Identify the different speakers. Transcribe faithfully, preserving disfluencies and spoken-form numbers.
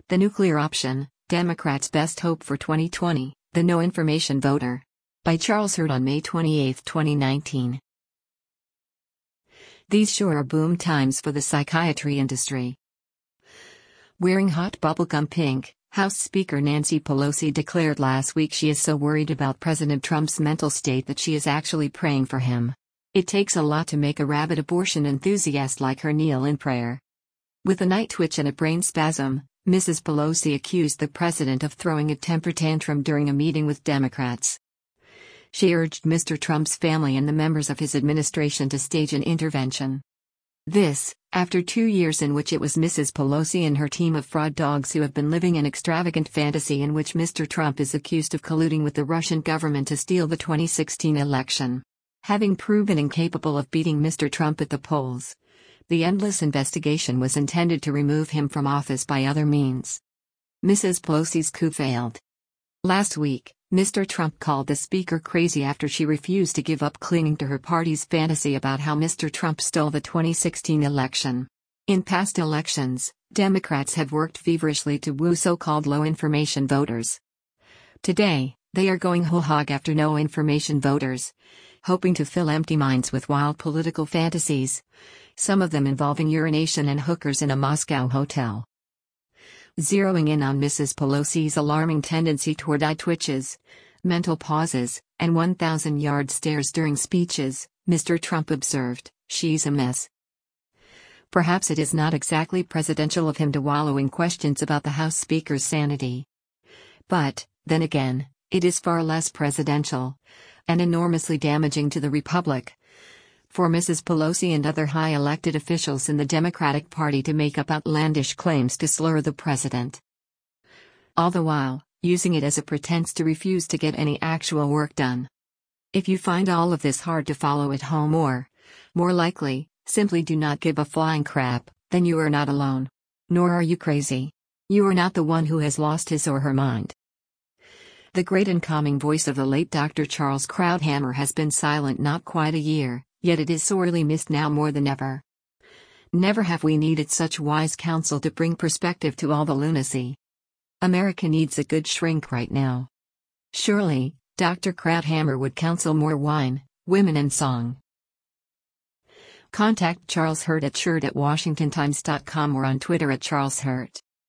Speaker 1: The Nuclear Option, Democrats' Best Hope for twenty twenty, The No Information Voter. By Charles Hurt on May twenty-eighth, twenty nineteen. These sure are boom times for the psychiatry industry. Wearing hot bubblegum pink, House Speaker Nancy Pelosi declared last week she is so worried about President Trump's mental state that she is actually praying for him. It takes a lot to make a rabid abortion enthusiast like her kneel in prayer. With a night twitch and a brain spasm, Missus Pelosi accused the president of throwing a temper tantrum during a meeting with Democrats. She urged Mister Trump's family and the members of his administration to stage an intervention. This, after two years in which it was Missus Pelosi and her team of fraud dogs who have been living an extravagant fantasy in which Mister Trump is accused of colluding with the Russian government to steal the twenty sixteen election. Having proven incapable of beating Mister Trump at the polls, the endless investigation was intended to remove him from office by other means. Missus Pelosi's coup failed. Last week, Mister Trump called the speaker crazy after she refused to give up clinging to her party's fantasy about how Mister Trump stole the twenty sixteen election. In past elections, Democrats have worked feverishly to woo so-called low-information voters. Today, they are going whole hog after no-information voters, hoping to fill empty minds with wild political fantasies, some of them involving urination and hookers in a Moscow hotel. Zeroing in on Missus Pelosi's alarming tendency toward eye twitches, mental pauses, and one thousand yard stares during speeches, Mister Trump observed, "She's a mess." Perhaps it is not exactly presidential of him to wallow in questions about the House Speaker's sanity. But, then again, it is far less presidential, and enormously damaging to the Republic, for Missus Pelosi and other high elected officials in the Democratic Party to make up outlandish claims to slur the president. All the while, using it as a pretense to refuse to get any actual work done. If you find all of this hard to follow at home or, more likely, simply do not give a flying crap, then you are not alone. Nor are you crazy. You are not the one who has lost his or her mind. The great and calming voice of the late Doctor Charles Krauthammer has been silent not quite a year, yet it is sorely missed now more than ever. Never have we needed such wise counsel to bring perspective to all the lunacy. America needs a good shrink right now. Surely, Doctor Krauthammer would counsel more wine, women and song. Contact Charles Hurt at shirt at washington times dot com or on Twitter at Charles Hurt.